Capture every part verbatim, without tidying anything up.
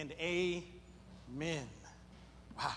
and amen. Wow.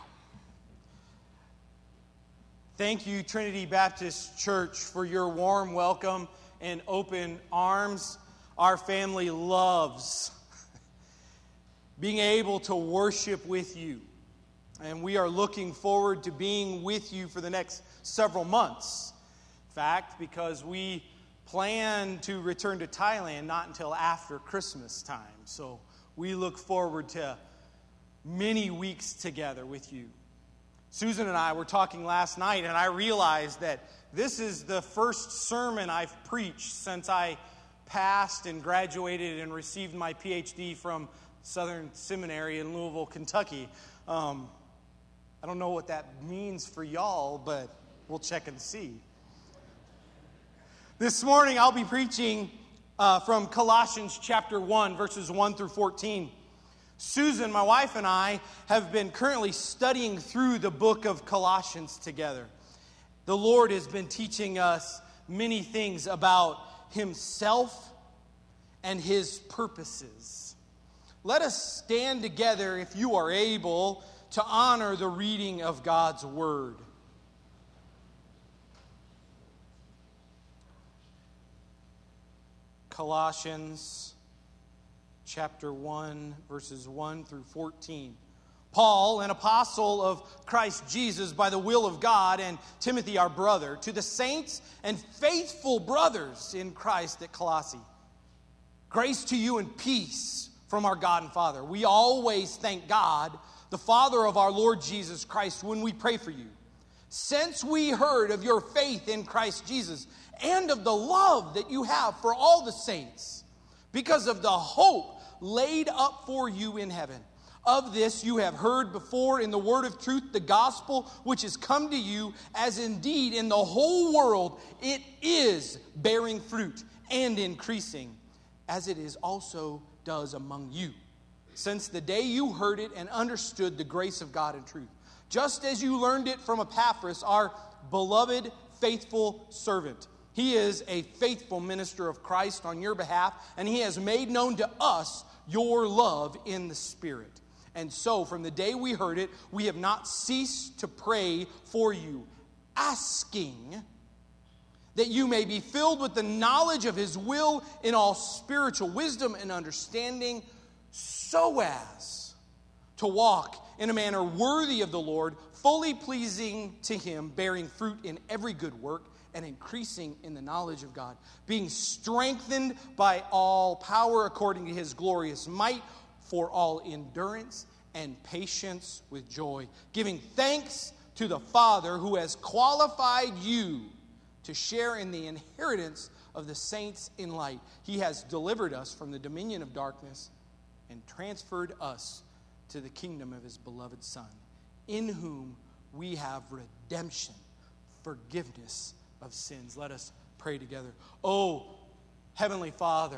Thank you, Trinity Baptist Church, for your warm welcome and open arms. Our family loves being able to worship with you. And we are looking forward to being with you for the next several months. In fact, because we plan to return to Thailand not until after Christmas time. So we look forward to many weeks together with you. Susan and I were talking last night, and I realized that this is the first sermon I've preached since I passed and graduated and received my P H D from Southern Seminary in Louisville, Kentucky. Um, I don't know what that means for y'all, but we'll check and see. This morning I'll be preaching uh, from Colossians chapter one, verses one through fourteen. Susan, my wife, and I have been currently studying through the book of Colossians together. The Lord has been teaching us many things about Himself and His purposes. Let us stand together, if you are able, to honor the reading of God's Word. Colossians chapter one, verses one through fourteen. Paul, an apostle of Christ Jesus by the will of God, and Timothy, our brother, to the saints and faithful brothers in Christ at Colossae. Grace to you and peace from our God and Father. We always thank God, the Father of our Lord Jesus Christ, when we pray for you. Since we heard of your faith in Christ Jesus and of the love that you have for all the saints, because of the hope laid up for you in heaven. Of this you have heard before in the word of truth, the gospel which has come to you, as indeed in the whole world it is bearing fruit and increasing, as it is also does among you, since the day you heard it and understood the grace of God in truth, just as you learned it from Epaphras, our beloved faithful servant. He is a faithful minister of Christ on your behalf, and he has made known to us your love in the Spirit. And so, from the day we heard it, we have not ceased to pray for you, asking that you may be filled with the knowledge of His will in all spiritual wisdom and understanding, so as to walk in a manner worthy of the Lord, fully pleasing to Him, bearing fruit in every good work, and increasing in the knowledge of God, being strengthened by all power according to His glorious might, for all endurance and patience with joy, giving thanks to the Father who has qualified you to share in the inheritance of the saints in light. He has delivered us from the dominion of darkness and transferred us to the kingdom of His beloved Son, in whom we have redemption, forgiveness of sins. Let us pray together. Oh, Heavenly Father,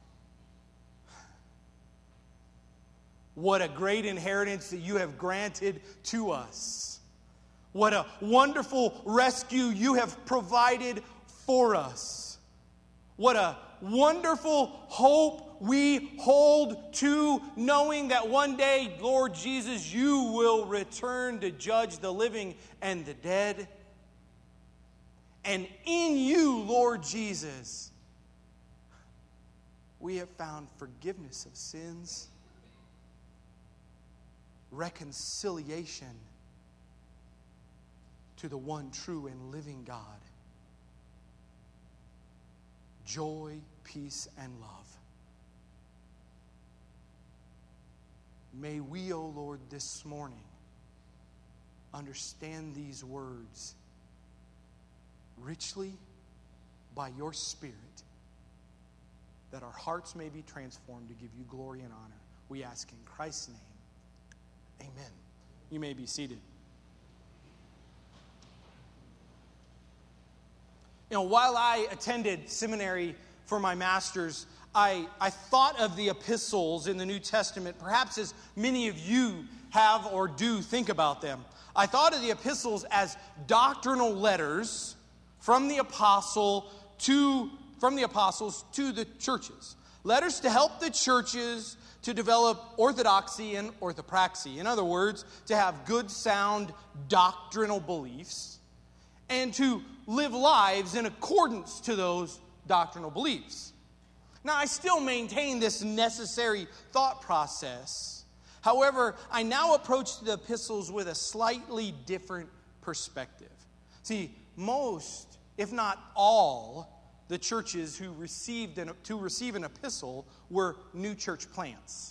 what a great inheritance that you have granted to us. What a wonderful rescue you have provided for us. What a wonderful hope we hold to, knowing that one day, Lord Jesus, you will return to judge the living and the dead. And in you, Lord Jesus, we have found forgiveness of sins, reconciliation to the one true and living God, joy, peace, and love. May we, O Lord, this morning understand these words richly by your Spirit, that our hearts may be transformed to give you glory and honor. We ask in Christ's name. Amen. You may be seated. You know, while I attended seminary for my master's, I, I thought of the epistles in the New Testament, perhaps as many of you have or do think about them. I thought of the epistles as doctrinal letters from the apostle to from the apostles to the churches. Letters to help the churches to develop orthodoxy and orthopraxy. In other words, to have good, sound doctrinal beliefs and to live lives in accordance to those doctrinal beliefs. Now, I still maintain this necessary thought process. However, I now approach the epistles with a slightly different perspective. See, most, if not all, the churches who received an, to receive an epistle were new church plants.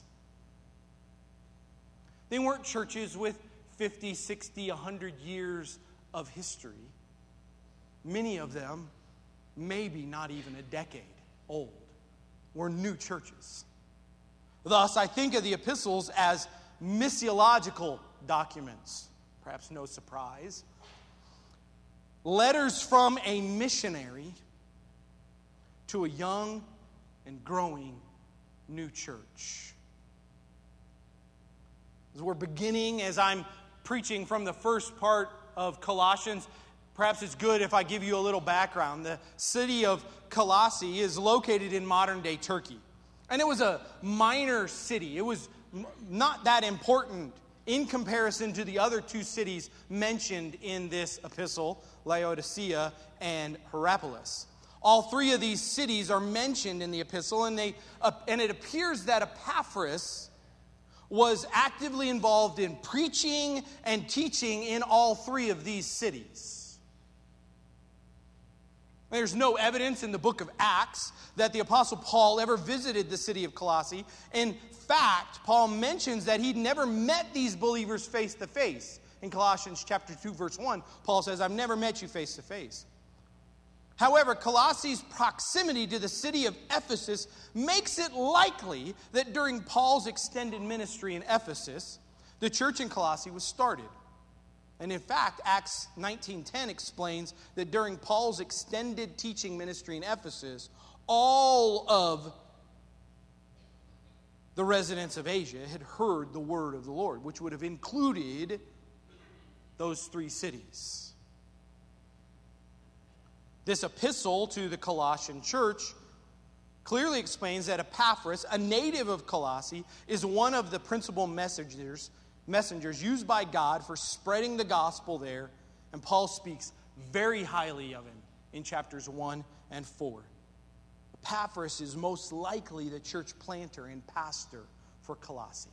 They weren't churches with fifty, sixty, one hundred years of history. Many of them, maybe not even a decade old, were new churches. Thus, I think of the epistles as missiological documents. Perhaps no surprise. Letters from a missionary to a young and growing new church. As we're beginning, as I'm preaching from the first part of Colossians, perhaps it's good if I give you a little background. The city of Colossae is located in modern-day Turkey. And it was a minor city. It was not that important in comparison to the other two cities mentioned in this epistle, Laodicea and Hierapolis. All three of these cities are mentioned in the epistle, and they uh, and it appears that Epaphras was actively involved in preaching and teaching in all three of these cities. There's no evidence in the book of Acts that the Apostle Paul ever visited the city of Colossae. In fact, Paul mentions that he'd never met these believers face to face. In Colossians chapter two, verse one, Paul says, I've never met you face to face. However, Colossae's proximity to the city of Ephesus makes it likely that during Paul's extended ministry in Ephesus, the church in Colossae was started. And in fact, Acts nineteen ten explains that during Paul's extended teaching ministry in Ephesus, all of the residents of Asia had heard the word of the Lord, which would have included those three cities. This epistle to the Colossian church clearly explains that Epaphras, a native of Colossae, is one of the principal messengers, messengers used by God for spreading the gospel there, and Paul speaks very highly of him in chapters one and four. Epaphras is most likely the church planter and pastor for Colossae.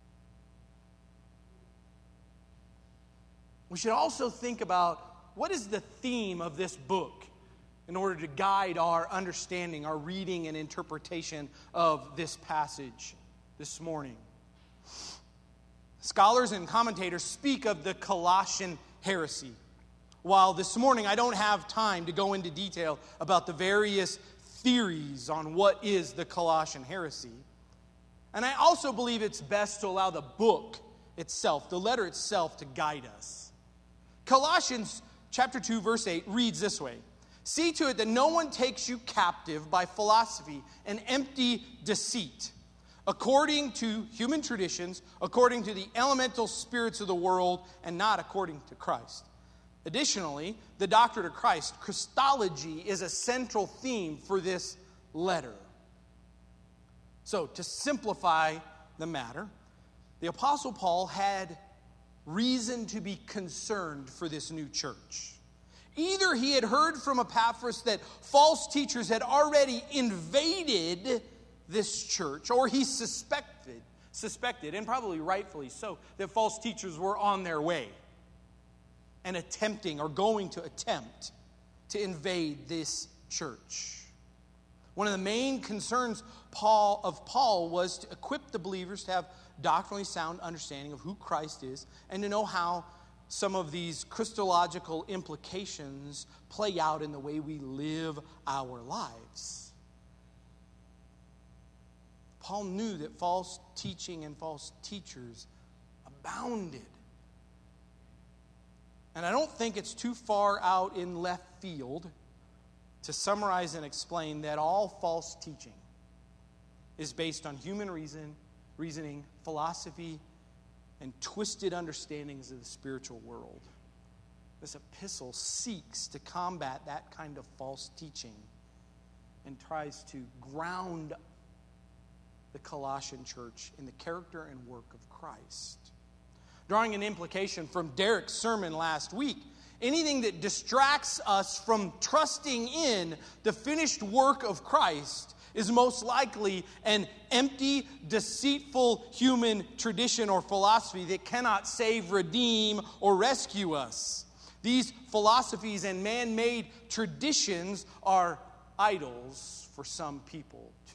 We should also think about what is the theme of this book in order to guide our understanding, our reading and interpretation of this passage this morning. Scholars and commentators speak of the Colossian heresy. While this morning I don't have time to go into detail about the various theories on what is the Colossian heresy, and I also believe it's best to allow the book itself, the letter itself, to guide us. Colossians chapter two, verse eight reads this way: See to it that no one takes you captive by philosophy and empty deceit, according to human traditions, according to the elemental spirits of the world, and not according to Christ. Additionally, the doctrine of Christ, Christology, is a central theme for this letter. So, to simplify the matter, the Apostle Paul had reason to be concerned for this new church. Either he had heard from Epaphras that false teachers had already invaded this church, or he suspected, suspected, and probably rightfully so, that false teachers were on their way and attempting or going to attempt to invade this church. One of the main concerns Paul, of Paul was to equip the believers to have doctrinally sound understanding of who Christ is and to know how some of these Christological implications play out in the way we live our lives. Paul knew that false teaching and false teachers abounded. And I don't think it's too far out in left field to summarize and explain that all false teaching is based on human reason, reasoning, philosophy, and twisted understandings of the spiritual world. This epistle seeks to combat that kind of false teaching and tries to ground the Colossian church in the character and work of Christ. Drawing an implication from Derek's sermon last week, anything that distracts us from trusting in the finished work of Christ is most likely an empty, deceitful human tradition or philosophy that cannot save, redeem, or rescue us. These philosophies and man-made traditions are idols for some people too.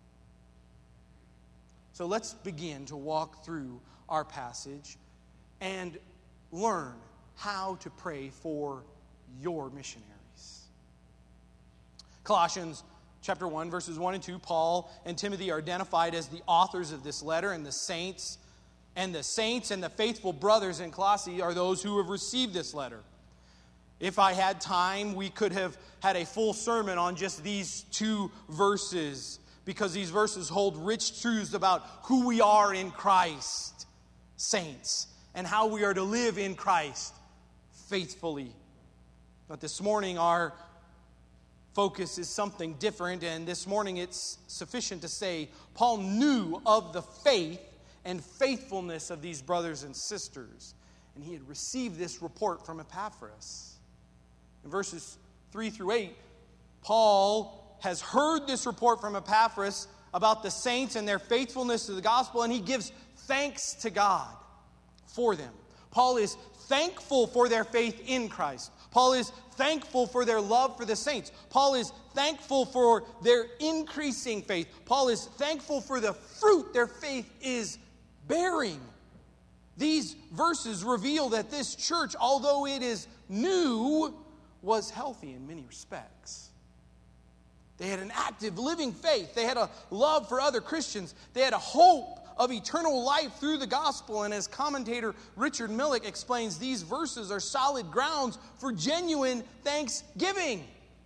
So let's begin to walk through our passage and learn how to pray for your missionaries. Colossians chapter one, verses one and two, Paul and Timothy are identified as the authors of this letter, and the saints and the saints and the faithful brothers in Colossae are those who have received this letter. If I had time, we could have had a full sermon on just these two verses, because these verses hold rich truths about who we are in Christ, saints, and how we are to live in Christ faithfully. But this morning our focus is something different, and this morning it's sufficient to say Paul knew of the faith and faithfulness of these brothers and sisters, and he had received this report from Epaphras. In verses three through eight, Paul has heard this report from Epaphras about the saints and their faithfulness to the gospel, and he gives thanks to God for them. Paul is thankful for their faith in Christ. Paul is thankful for their love for the saints. Paul is thankful for their increasing faith. Paul is thankful for the fruit their faith is bearing. These verses reveal that this church, although it is new, was healthy in many respects. They had an active, living faith. They had a love for other Christians. They had a hope of eternal life through the gospel. And as commentator Richard Millick explains, these verses are solid grounds for genuine thanksgiving.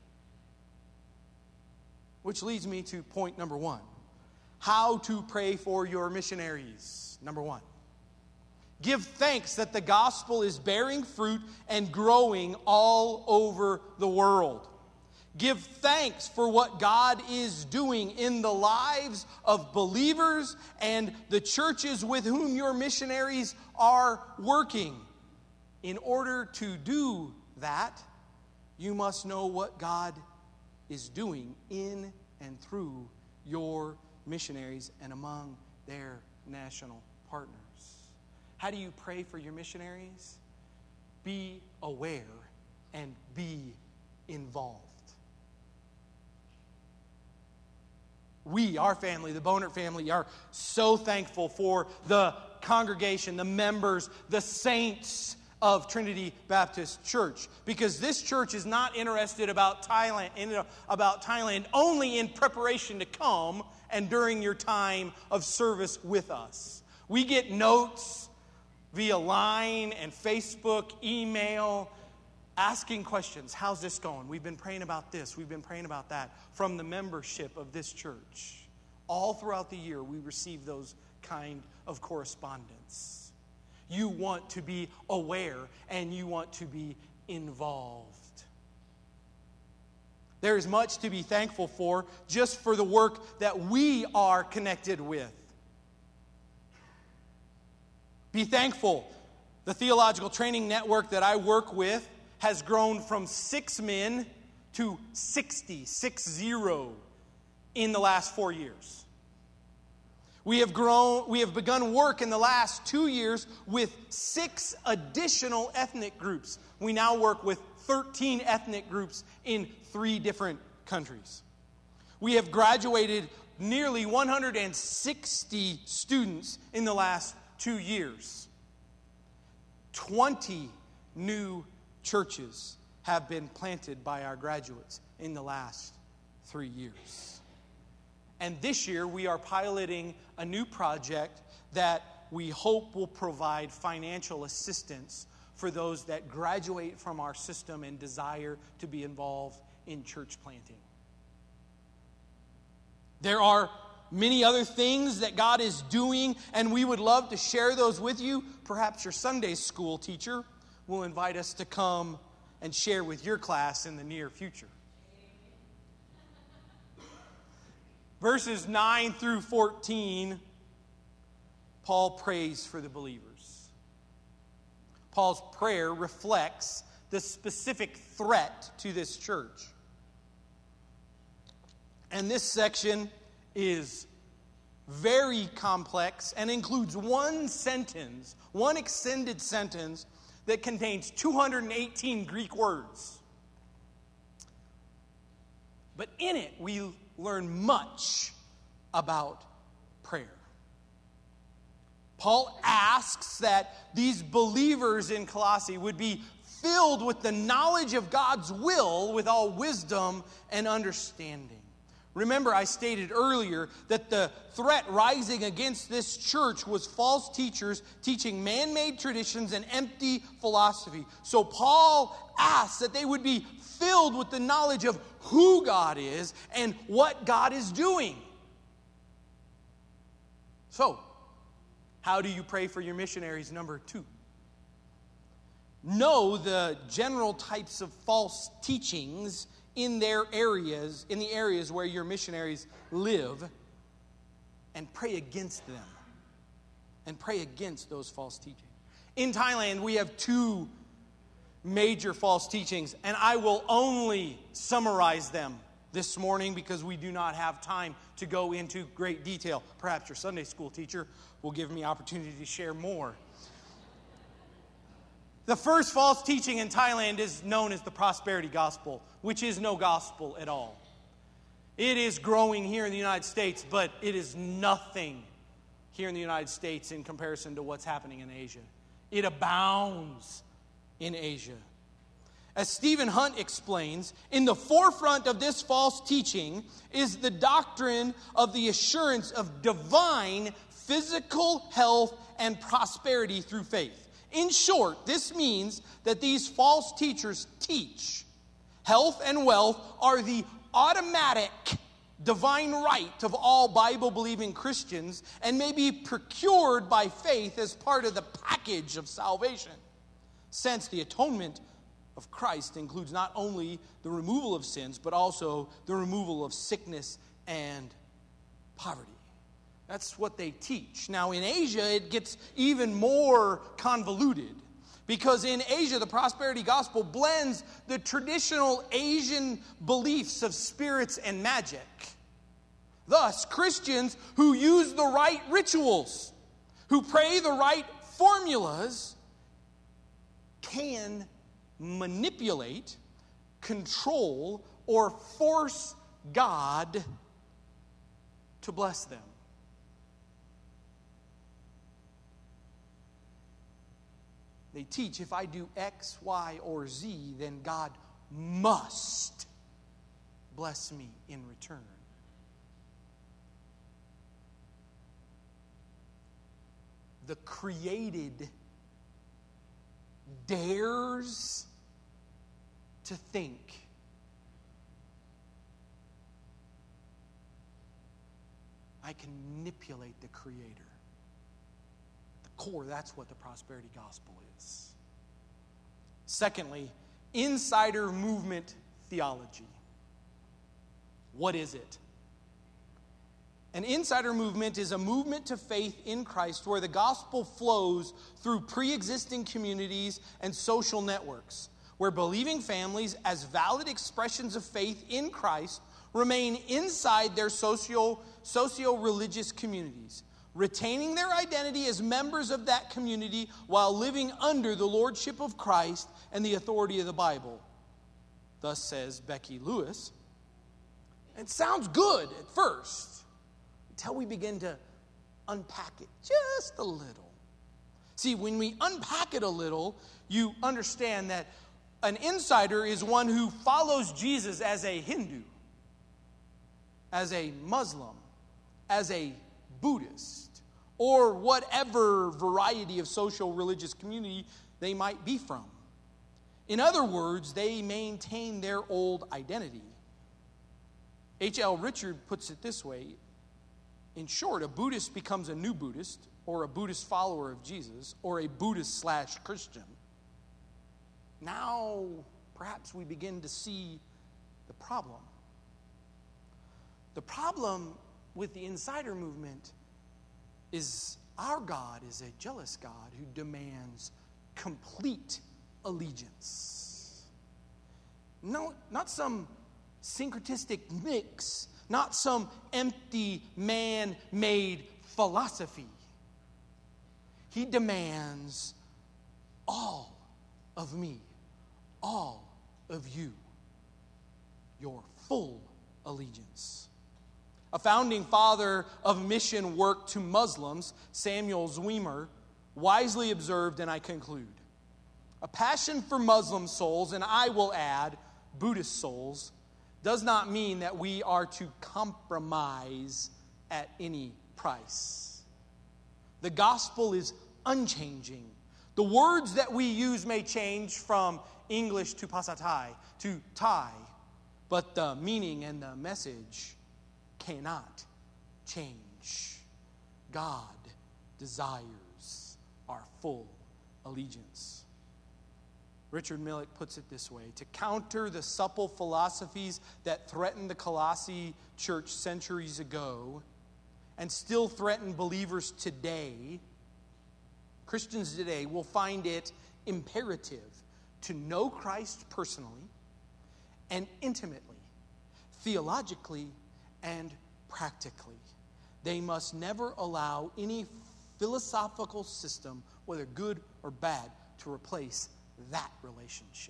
Which leads me to point number one. How to pray for your missionaries. Number one. Give thanks that the gospel is bearing fruit and growing all over the world. Give thanks for what God is doing in the lives of believers and the churches with whom your missionaries are working. In order to do that, you must know what God is doing in and through your missionaries and among their national partners. How do you pray for your missionaries? Be aware and be involved. We, our family, the Bonert family, are so thankful for the congregation, the members, the saints of Trinity Baptist Church, because this church is not interested about Thailand, in, about Thailand only in preparation to come and during your time of service with us. We get notes via Line and Facebook, email, asking questions. How's this going? We've been praying about this. We've been praying about that from the membership of this church. All throughout the year, we receive those kind of correspondence. You want to be aware and you want to be involved. There is much to be thankful for just for the work that we are connected with. Be thankful. The Theological Training Network that I work with has grown from six men to sixty, six zero, in the last four years. We have grown, we have begun work in the last two years with six additional ethnic groups. We now work with thirteen ethnic groups in three different countries. We have graduated nearly one hundred sixty students in the last two years. twenty new churches have been planted by our graduates in the last three years. And this year we are piloting a new project that we hope will provide financial assistance for those that graduate from our system and desire to be involved in church planting. There are many other things that God is doing, and we would love to share those with you. Perhaps your Sunday school teacher will invite us to come and share with your class in the near future. Verses nine through fourteen, Paul prays for the believers. Paul's prayer reflects the specific threat to this church. And this section is very complex and includes one sentence, one extended sentence that contains two hundred eighteen Greek words. But in it, we learn much about prayer. Paul asks that these believers in Colossae would be filled with the knowledge of God's will with all wisdom and understanding. Remember, I stated earlier that the threat rising against this church was false teachers teaching man-made traditions and empty philosophy. So Paul asks that they would be filled with the knowledge of who God is and what God is doing. So, how do you pray for your missionaries? Number two, know the general types of false teachings in their areas, in the areas where your missionaries live, and pray against them. And pray against those false teachings. In Thailand, we have two major false teachings, and I will only summarize them this morning because we do not have time to go into great detail. Perhaps your Sunday school teacher will give me opportunity to share more. The first false teaching in Thailand is known as the prosperity gospel, which is no gospel at all. It is growing here in the United States, but it is nothing here in the United States in comparison to what's happening in Asia. It abounds in Asia. As Stephen Hunt explains, in the forefront of this false teaching is the doctrine of the assurance of divine physical health and prosperity through faith. In short, this means that these false teachers teach health and wealth are the automatic divine right of all Bible-believing Christians and may be procured by faith as part of the package of salvation. Since the atonement of Christ includes not only the removal of sins, but also the removal of sickness and poverty. That's what they teach. Now, in Asia, it gets even more convoluted. Because in Asia, the prosperity gospel blends the traditional Asian beliefs of spirits and magic. Thus, Christians who use the right rituals, who pray the right formulas, can manipulate, control, or force God to bless them. They teach if I do X, Y, or Z, then God must bless me in return. The created dares to think I can manipulate the Creator. The core, that's what the prosperity gospel is. Secondly, insider movement theology. What is it? An insider movement is a movement to faith in Christ where the gospel flows through pre-existing communities and social networks, where believing families, as valid expressions of faith in Christ, remain inside their socio, socio-religious communities, retaining their identity as members of that community while living under the lordship of Christ and the authority of the Bible. Thus says Becky Lewis. It sounds good at first, until we begin to unpack it just a little. See, when we unpack it a little, you understand that an insider is one who follows Jesus as a Hindu, as a Muslim, as a Buddhist, or whatever variety of social religious community they might be from. In other words, they maintain their old identity. H L Richard puts it this way. In short, a Buddhist becomes a new Buddhist, or a Buddhist follower of Jesus, or a Buddhist slash Christian. Now, perhaps we begin to see the problem. The problem with the insider movement is our God is a jealous God who demands complete allegiance. No, not some syncretistic mix, not some empty man-made philosophy. He demands all of me, all of you, your full allegiance. A founding father of mission work to Muslims, Samuel Zwemer, wisely observed, and I conclude, a passion for Muslim souls, and I will add, Buddhist souls, does not mean that we are to compromise at any price. The gospel is unchanging. The words that we use may change from English to Pasatai to Thai, but the meaning and the message cannot change. God desires our full allegiance. Richard Millick puts it this way: to counter the supple philosophies that threatened the Colossae church centuries ago and still threaten believers today, Christians today will find it imperative to know Christ personally and intimately, theologically and practically. They must never allow any philosophical system, whether good or bad, to replace that relationship.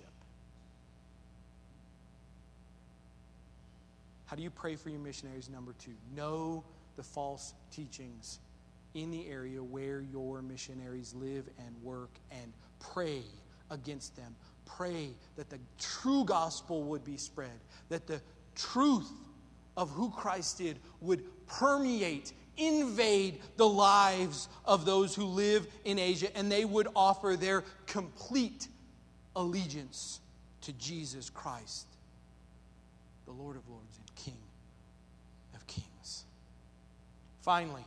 How do you pray for your missionaries? Number two, know the false teachings in the area where your missionaries live and work, and pray against them. Pray that the true gospel would be spread, that the truth of who Christ did would permeate, invade the lives of those who live in Asia, and they would offer their complete allegiance to Jesus Christ, the Lord of Lords and King of Kings. Finally,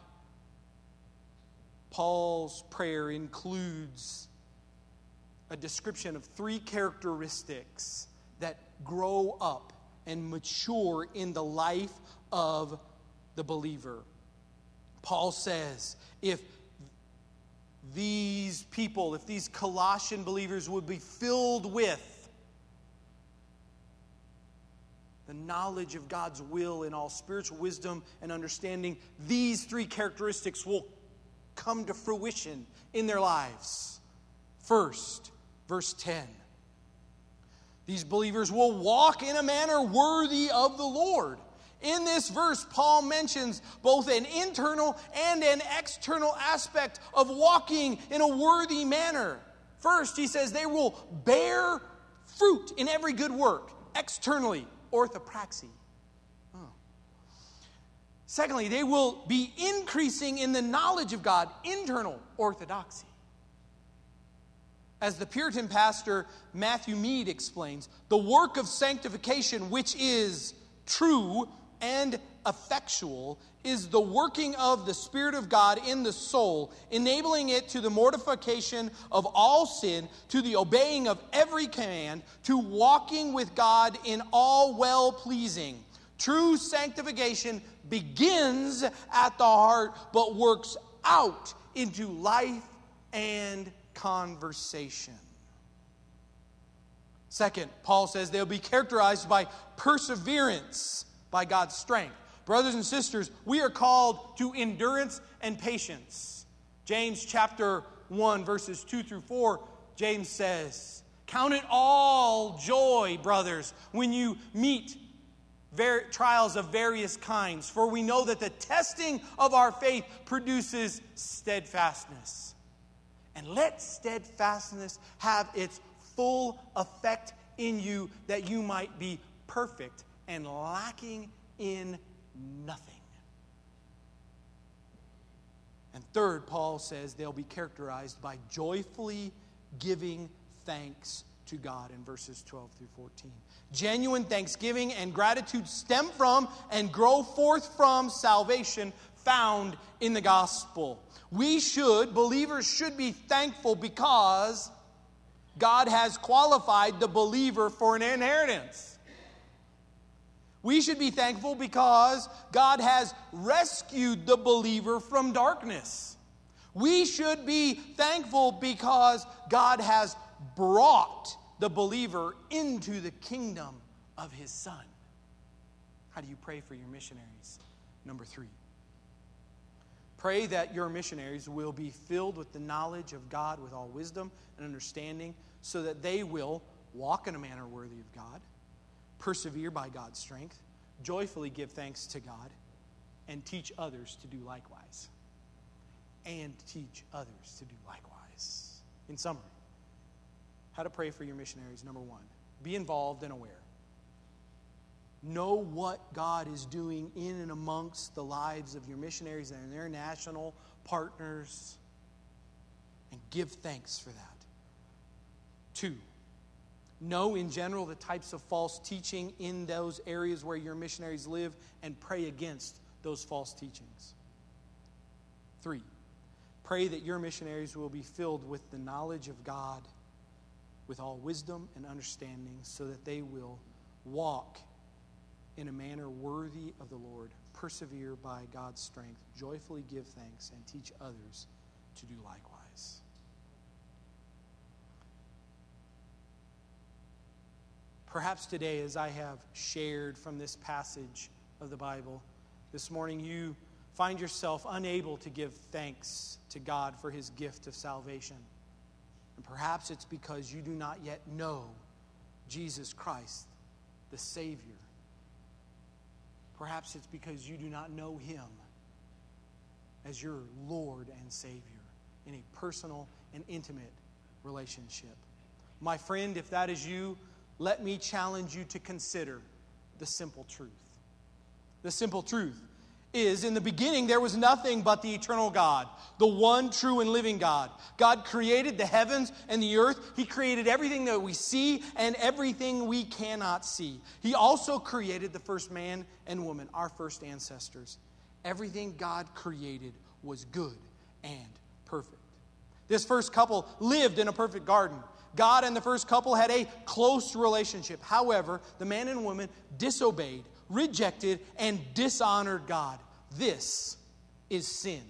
Paul's prayer includes a description of three characteristics that grow up and mature in the life of the believer. Paul says, if these people, if these Colossian believers would be filled with the knowledge of God's will in all spiritual wisdom and understanding, these three characteristics will come to fruition in their lives. First, verse ten. These believers will walk in a manner worthy of the Lord. In this verse, Paul mentions both an internal and an external aspect of walking in a worthy manner. First, he says they will bear fruit in every good work. Externally, orthopraxy. Oh. Secondly, they will be increasing in the knowledge of God. Internal orthodoxy. As the Puritan pastor Matthew Mead explains, the work of sanctification, which is true and effectual, is the working of the Spirit of God in the soul, enabling it to the mortification of all sin, to the obeying of every command, to walking with God in all well-pleasing. True sanctification begins at the heart, but works out into life and conversation. Second, Paul says they'll be characterized by perseverance, by God's strength. Brothers and sisters, we are called to endurance and patience. James chapter one, verses two through four, James says, "Count it all joy, brothers, when you meet ver- trials of various kinds, for we know that the testing of our faith produces steadfastness. And let steadfastness have its full effect in you, that you might be perfect and lacking in nothing." And third, Paul says they'll be characterized by joyfully giving thanks to God in verses twelve through fourteen. Genuine thanksgiving and gratitude stem from and grow forth from salvation found in the gospel. We should, believers should be thankful because God has qualified the believer for an inheritance. We should be thankful because God has rescued the believer from darkness. We should be thankful because God has brought the believer into the kingdom of His Son. How do you pray for your missionaries? Number three, pray that your missionaries will be filled with the knowledge of God with all wisdom and understanding, so that they will walk in a manner worthy of God, persevere by God's strength, joyfully give thanks to God, and teach others to do likewise. And teach others to do likewise. In summary, how to pray for your missionaries. Number one, be involved and aware. Know what God is doing in and amongst the lives of your missionaries and their national partners, and give thanks for that. Two, know in general the types of false teaching in those areas where your missionaries live, and pray against those false teachings. Three, pray that your missionaries will be filled with the knowledge of God with all wisdom and understanding, so that they will walk in a manner worthy of the Lord, persevere by God's strength, joyfully give thanks, and teach others to do likewise. Perhaps today, as I have shared from this passage of the Bible, this morning you find yourself unable to give thanks to God for His gift of salvation. And perhaps it's because you do not yet know Jesus Christ, the Savior. Perhaps it's because you do not know Him as your Lord and Savior in a personal and intimate relationship. My friend, if that is you, let me challenge you to consider the simple truth. The simple truth is, in the beginning there was nothing but the eternal God, the one true and living God. God created the heavens and the earth. He created everything that we see and everything we cannot see. He also created the first man and woman, our first ancestors. Everything God created was good and perfect. This first couple lived in a perfect garden. God and the first couple had a close relationship. However, the man and woman disobeyed, rejected, and dishonored God. This is sin.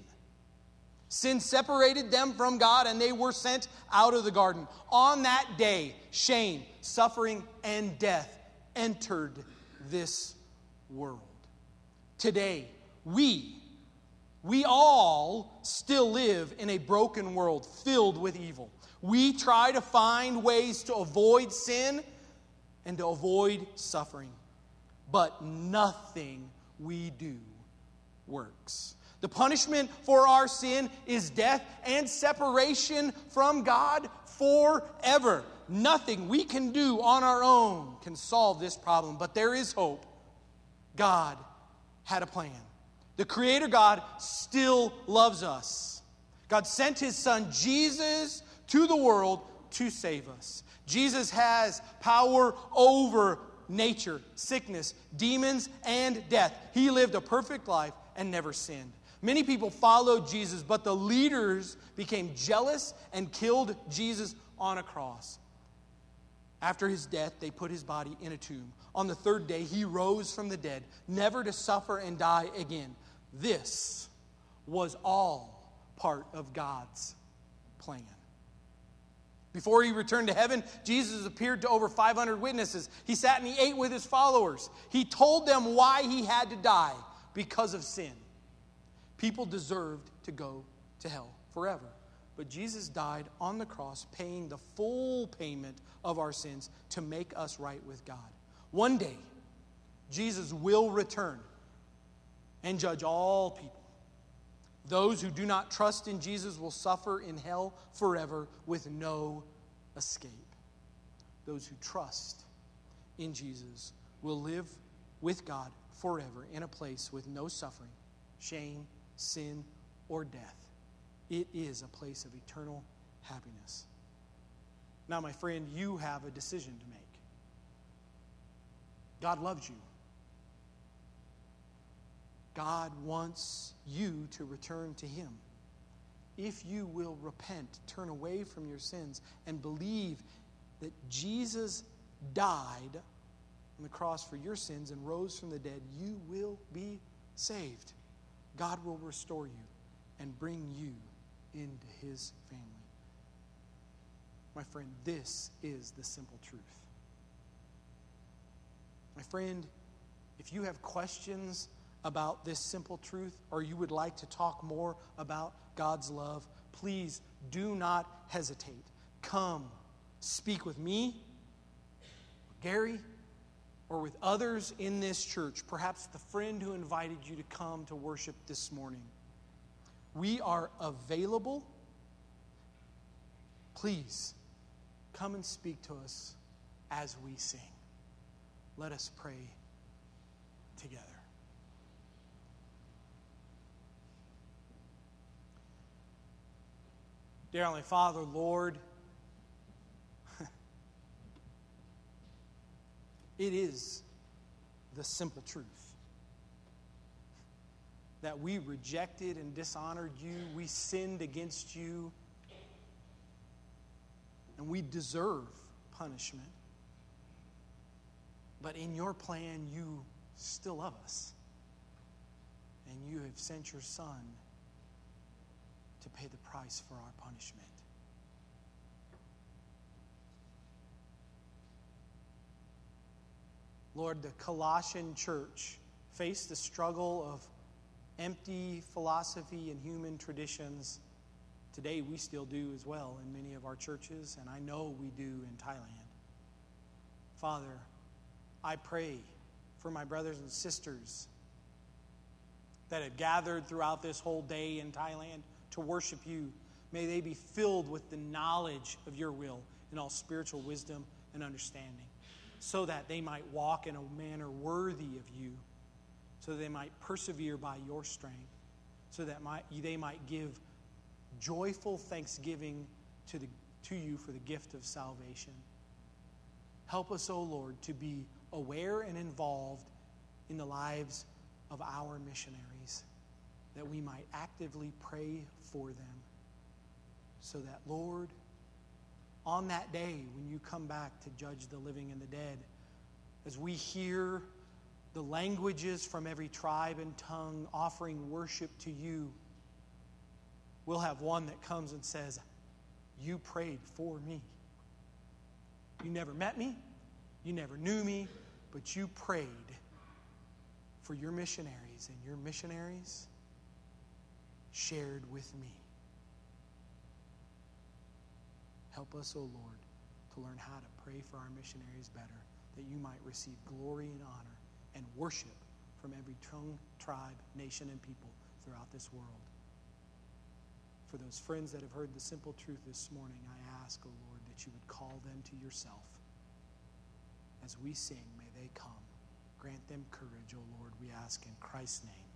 Sin separated them from God, and they were sent out of the garden. On that day, shame, suffering, and death entered this world. Today, we, we all still live in a broken world filled with evil. We try to find ways to avoid sin and to avoid suffering. But nothing we do works. The punishment for our sin is death and separation from God forever. Nothing we can do on our own can solve this problem, but there is hope. God had a plan. The Creator God still loves us. God sent His Son Jesus to the world to save us. Jesus has power over nature, sickness, demons, and death. He lived a perfect life and never sinned. Many people followed Jesus, but the leaders became jealous and killed Jesus on a cross. After His death, they put His body in a tomb. On the third day, He rose from the dead, never to suffer and die again. This was all part of God's plan. Before He returned to heaven, Jesus appeared to over five hundred witnesses. He sat and He ate with His followers. He told them why He had to die, because of sin. People deserved to go to hell forever. But Jesus died on the cross, paying the full payment of our sins to make us right with God. One day, Jesus will return and judge all people. Those who do not trust in Jesus will suffer in hell forever with no escape. Those who trust in Jesus will live with God forever in a place with no suffering, shame, sin, or death. It is a place of eternal happiness. Now, my friend, you have a decision to make. God loves you. God wants you to return to Him. If you will repent, turn away from your sins, and believe that Jesus died on the cross for your sins and rose from the dead, you will be saved. God will restore you and bring you into his family. My friend, this is the simple truth. My friend, if you have questions about this simple truth, or you would like to talk more about God's love, please do not hesitate. Come, speak with me, Gary, or with others in this church, perhaps the friend who invited you to come to worship this morning. We are available. Please come and speak to us as we sing. Let us pray together. Dear Heavenly Father, Lord, it is the simple truth that we rejected and dishonored you, we sinned against you, and we deserve punishment. But in your plan, you still love us, and you have sent your Son to pay the price for our punishment. Lord, the Colossian church faced the struggle of empty philosophy and human traditions. Today we still do as well in many of our churches, and I know we do in Thailand. Father, I pray for my brothers and sisters that have gathered throughout this whole day in Thailand to worship you. May they be filled with the knowledge of your will in all spiritual wisdom and understanding, so that they might walk in a manner worthy of you, so that they might persevere by your strength, so that might, they might give joyful thanksgiving to, the, to you for the gift of salvation. Help us, O Lord, to be aware and involved in the lives of our missionaries, that we might actively pray for them, so that, Lord, on that day when you come back to judge the living and the dead, as we hear the languages from every tribe and tongue offering worship to you, we'll have one that comes and says, you prayed for me. You never met me, you never knew me, but you prayed for your missionaries, and your missionaries shared with me. Help us, O Lord, to learn how to pray for our missionaries better, that you might receive glory and honor and worship from every tongue, tribe, nation, and people throughout this world. For those friends that have heard the simple truth this morning, I ask, O Lord, that you would call them to yourself. As we sing, may they come. Grant them courage, O Lord, we ask in Christ's name.